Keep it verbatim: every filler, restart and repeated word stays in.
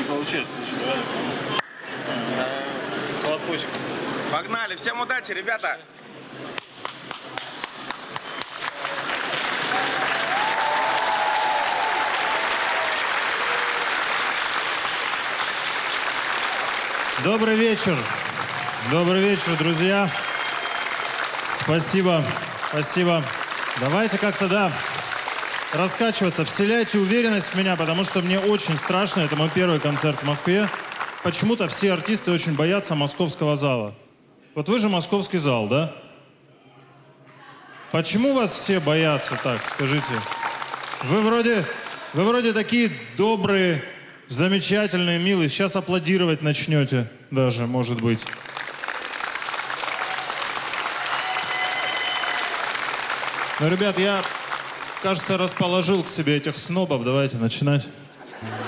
получилось. С хлопочком. Погнали, всем удачи, ребята! Добрый вечер. Добрый вечер, друзья. Спасибо. Спасибо. Давайте как-то, да, раскачиваться. Вселяйте уверенность в меня, потому что мне очень страшно. Это мой первый концерт в Москве. Почему-то все артисты очень боятся московского зала. Вот вы же московский зал, да? Почему вас все боятся так, скажите? Вы вроде, вы вроде такие добрые, замечательные, милые. Сейчас аплодировать начнете даже, может быть. Ну, ребят, я, кажется, расположил к себе этих снобов. Давайте начинать.